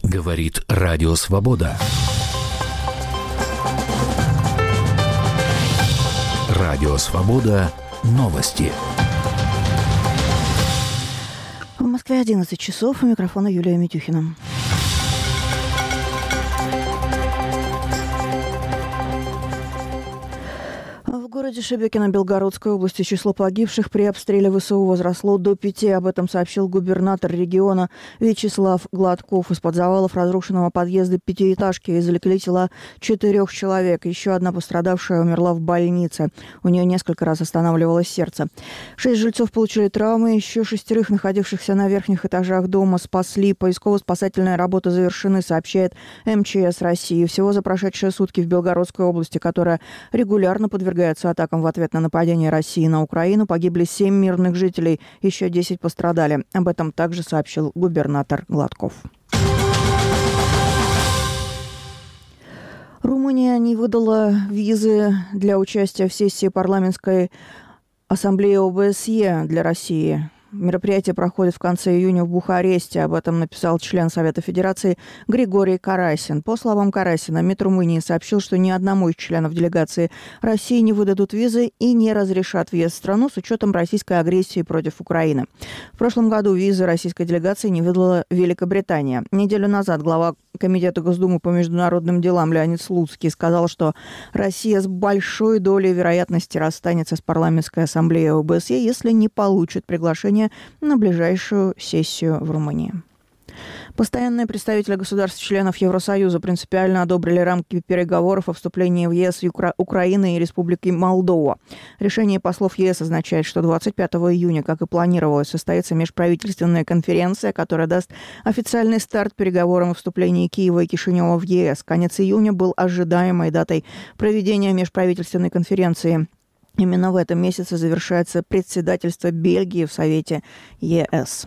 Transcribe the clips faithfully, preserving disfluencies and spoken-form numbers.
Говорит Радио Свобода. Радио Свобода. Новости. В Москве одиннадцать часов. У микрофона Юлия Митюхина. В городе Шебекино Белгородской области число погибших при обстреле ВСУ возросло до пяти. Об этом сообщил губернатор региона Вячеслав Гладков. Из-под завалов разрушенного подъезда пятиэтажки извлекли тела четырех человек. Еще одна пострадавшая умерла в больнице. У нее несколько раз останавливалось сердце. Шесть жильцов получили травмы. Еще шестерых, находившихся на верхних этажах дома, спасли. Поисково-спасательные работы завершены, сообщает эм че эс России. Всего за прошедшие сутки в Белгородской области, которая регулярно подвергается атакам в ответ на нападение России на Украину, погибли семь мирных жителей, еще десять пострадали. Об этом также сообщил губернатор Гладков. Румыния не выдала визы для участия в сессии парламентской ассамблеи о бэ эс е для России. Мероприятие проходит в конце июня в Бухаресте. Об этом написал член Совета Федерации Григорий Карасин. По словам Карасина, МИД Румынии сообщил, что ни одному из членов делегации России не выдадут визы и не разрешат въезд в страну с учетом российской агрессии против Украины. В прошлом году визы российской делегации не выдала Великобритания. Неделю назад глава Комитета Госдумы по международным делам Леонид Слуцкий сказал, что Россия с большой долей вероятности расстанется с парламентской ассамблеей о бэ эс е, если не получит приглашение на ближайшую сессию в Румынии. Постоянные представители государств-членов Евросоюза принципиально одобрили рамки переговоров о вступлении в е эс Укра- Украины и Республики Молдова. Решение послов е эс означает, что двадцать пятого июня, как и планировалось, состоится межправительственная конференция, которая даст официальный старт переговорам о вступлении Киева и Кишинева в е эс. Конец июня был ожидаемой датой проведения межправительственной конференции. Именно в этом месяце завершается председательство Бельгии в Совете е эс.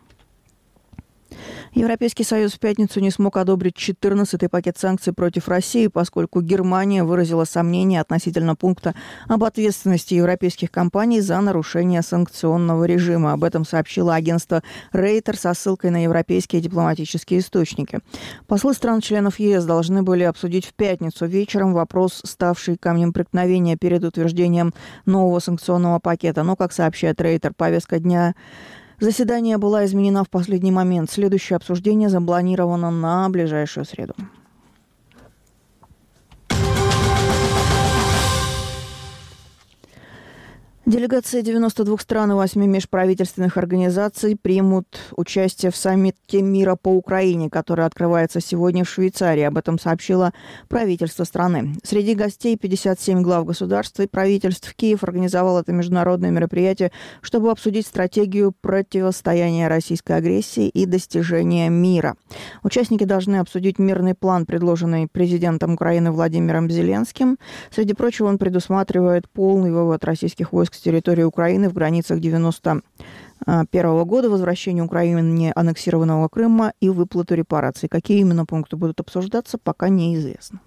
Европейский Союз в пятницу не смог одобрить четырнадцатый пакет санкций против России, поскольку Германия выразила сомнения относительно пункта об ответственности европейских компаний за нарушение санкционного режима. Об этом сообщило агентство Рейтер со ссылкой на европейские дипломатические источники. Послы стран-членов е эс должны были обсудить в пятницу вечером вопрос, ставший камнем преткновения перед утверждением нового санкционного пакета. Но, как сообщает Рейтер, повестка дня заседание была изменена в последний момент. Следующее обсуждение запланировано на ближайшую среду. Делегации девяноста двух стран и восьми межправительственных организаций примут участие в саммите мира по Украине, который открывается сегодня в Швейцарии. Об этом сообщило правительство страны. Среди гостей пятьдесят семь глав государств и правительств. Киев организовал это международное мероприятие, чтобы обсудить стратегию противостояния российской агрессии и достижения мира. Участники должны обсудить мирный план, предложенный президентом Украины Владимиром Зеленским. Среди прочего, он предусматривает полный вывод российских войск с территории Украины в границах девяносто первого года, возвращение Украине аннексированного Крыма и выплату репараций. Какие именно пункты будут обсуждаться, пока неизвестно.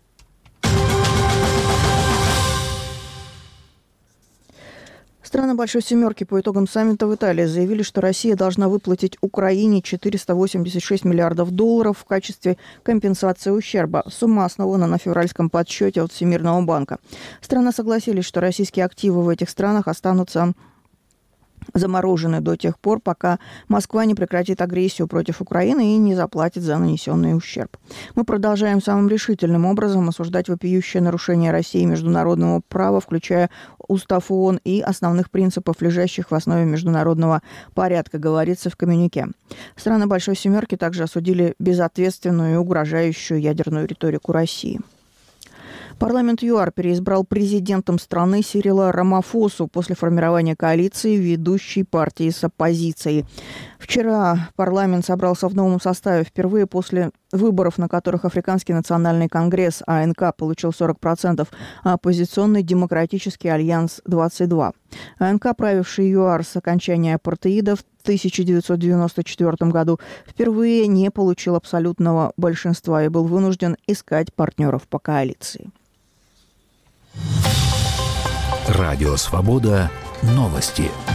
Страны Большой Семерки по итогам саммита в Италии заявили, что Россия должна выплатить Украине четыреста восемьдесят шесть миллиардов долларов в качестве компенсации ущерба. Сумма основана на февральском подсчете от Всемирного банка. Страны согласились, что российские активы в этих странах останутся заморожены до тех пор, пока Москва не прекратит агрессию против Украины и не заплатит за нанесенный ущерб. Мы продолжаем самым решительным образом осуждать вопиющее нарушение России международного права, включая Устав ООН и основных принципов, лежащих в основе международного порядка, говорится в коммюнике. Страны Большой Семерки также осудили безответственную и угрожающую ядерную риторику России. Парламент ЮАР переизбрал президентом страны Сирила Рамафосу после формирования коалиции ведущей партии с оппозицией. Вчера парламент собрался в новом составе впервые после выборов, на которых Африканский национальный конгресс А Н К получил сорок процентов, а оппозиционный Демократический альянс двадцать два процента. А Н К, правивший ЮАР с окончания апартеида в тысяча девятьсот девяносто четвёртом году, впервые не получил абсолютного большинства и был вынужден искать партнеров по коалиции. Радио Свобода. Новости.